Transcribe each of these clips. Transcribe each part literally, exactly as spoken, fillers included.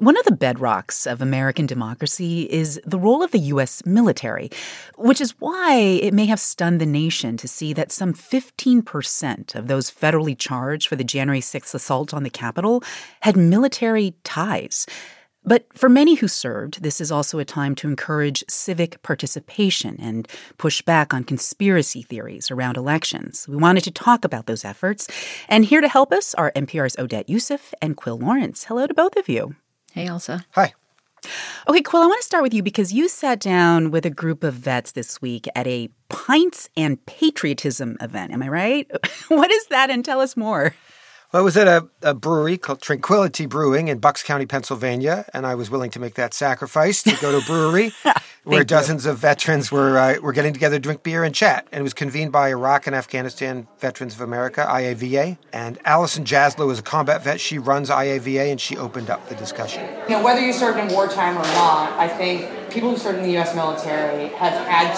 One of the bedrocks of American democracy is the role of the U S military, which is why it may have stunned the nation to see that some fifteen percent of those federally charged for the January sixth assault on the Capitol had military ties. But for many who served, this is also a time to encourage civic participation and push back on conspiracy theories around elections. We wanted to talk about those efforts. And here to help us are N P R's Odette Yousef and Quil Lawrence. Hello to both of you. Hey, Elsa. Hi. Okay, Quil, I want to start with you because you sat down with a group of vets this week at a Pints and Patriotism event. Am I right? What is that? And tell us more. Well, I was at a, a brewery called Tranquility Brewing in Bucks County, Pennsylvania, and I was willing to make that sacrifice to go to a brewery where dozens you. of veterans were uh, were getting together to drink beer and chat. And it was convened by Iraq and Afghanistan Veterans of America, I A V A. And Allison Jaslow is a combat vet. She runs I A V A, and she opened up the discussion. You know, whether you served in wartime or not, I think people who served in the U S military have had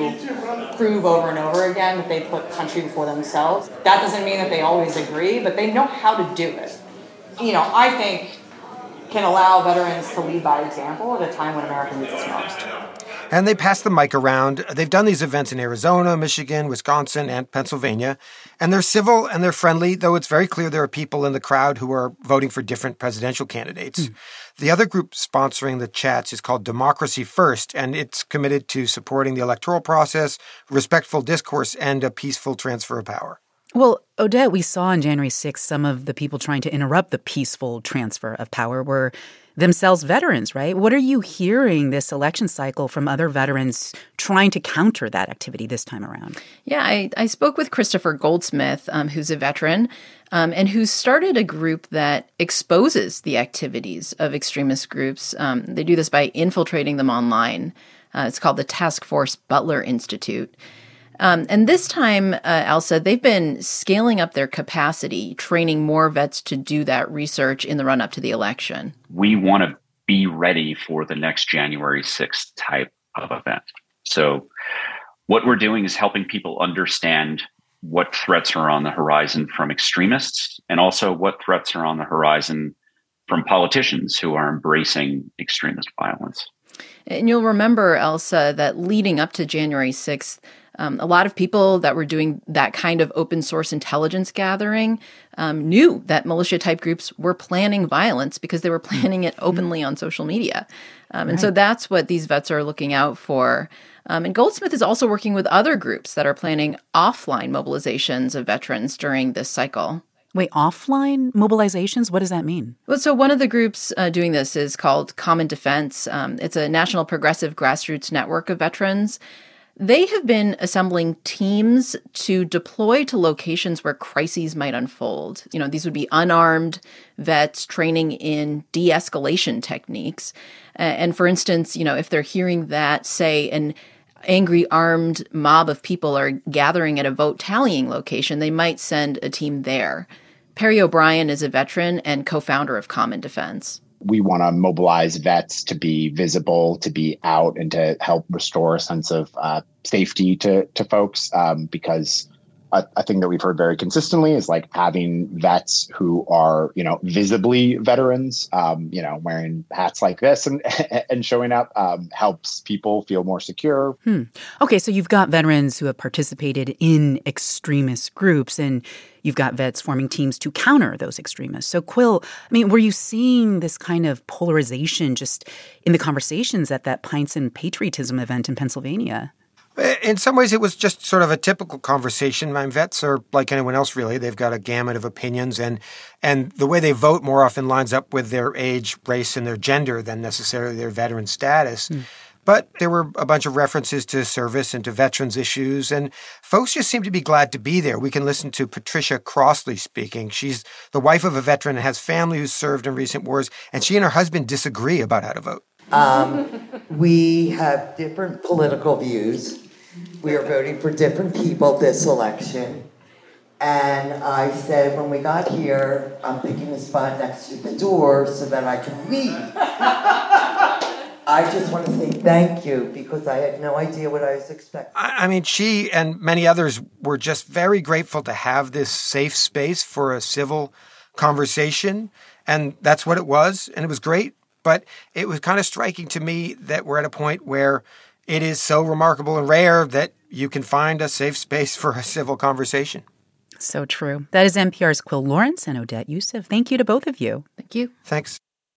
to prove over and over again that they put country before themselves. That doesn't mean that they always agree, but they know how to do it. You know, I think can allow veterans to lead by example at a time when America needs us most. And they pass the mic around. They've done these events in Arizona, Michigan, Wisconsin, and Pennsylvania. And they're civil and they're friendly, though it's very clear there are people in the crowd who are voting for different presidential candidates. Mm. The other group sponsoring the chats is called Democracy First, and it's committed to supporting the electoral process, respectful discourse, and a peaceful transfer of power. Well, Odette, we saw on January sixth some of the people trying to interrupt the peaceful transfer of power were themselves veterans, right? What are you hearing this election cycle from other veterans trying to counter that activity this time around? Yeah, I, I spoke with Christopher Goldsmith, um, who's a veteran, um, and who started a group that exposes the activities of extremist groups. Um, they do this by infiltrating them online. Uh, it's called the Task Force Butler Institute. Um, and this time, uh, Elsa, they've been scaling up their capacity, training more vets to do that research in the run-up to the election. We want to be ready for the next January sixth type of event. So what we're doing is helping people understand what threats are on the horizon from extremists and also what threats are on the horizon from politicians who are embracing extremist violence. And you'll remember, Elsa, that leading up to January sixth, Um, a lot of people that were doing that kind of open source intelligence gathering um, knew that militia-type groups were planning violence because they were planning it openly on social media. Um, and right. so that's what these vets are looking out for. Um, and Goldsmith is also working with other groups that are planning offline mobilizations of veterans during this cycle. Wait, offline mobilizations? What does that mean? Well, so one of the groups uh, doing this is called Common Defense. Um, it's a national progressive grassroots network of veterans. They have been assembling teams to deploy to locations where crises might unfold. You know, these would be unarmed vets training in de-escalation techniques. Uh, and for instance, you know, if they're hearing that, say, an angry armed mob of people are gathering at a vote tallying location, they might send a team there. Perry O'Brien is a veteran and co-founder of Common Defense. We want to mobilize vets to be visible, to be out, and to help restore a sense of uh, safety to to folks. Um, because a, a thing that we've heard very consistently is like having vets who are, you know, visibly veterans, um, you know, wearing hats like this and and showing up um, helps people feel more secure. Hmm. Okay, so you've got veterans who have participated in extremist groups, and you've got vets forming teams to counter those extremists. So, Quil, I mean, were you seeing this kind of polarization just in the conversations at that Pints and Patriotism event in Pennsylvania? In some ways, it was just sort of a typical conversation. My vets are like anyone else, really. They've got a gamut of opinions, and and the way they vote more often lines up with their age, race, and their gender than necessarily their veteran status. Mm. But there were a bunch of references to service and to veterans issues, and folks just seem to be glad to be there. We can listen to Patricia Crossley speaking. She's the wife of a veteran and has family who's served in recent wars, and she and her husband disagree about how to vote. Um, we have different political views. We are voting for different people this election. And I said, when we got here, I'm picking a spot next to the door so that I can read. I just want to say thank you because I had no idea what I was expecting. I mean, she and many others were just very grateful to have this safe space for a civil conversation. And that's what it was. And it was great. but it was kind of striking to me that we're at a point where it is so remarkable and rare that you can find a safe space for a civil conversation. So true. That is N P R's Quill Lawrence and Odette Yousef. Thank you to both of you. Thank you. Thanks.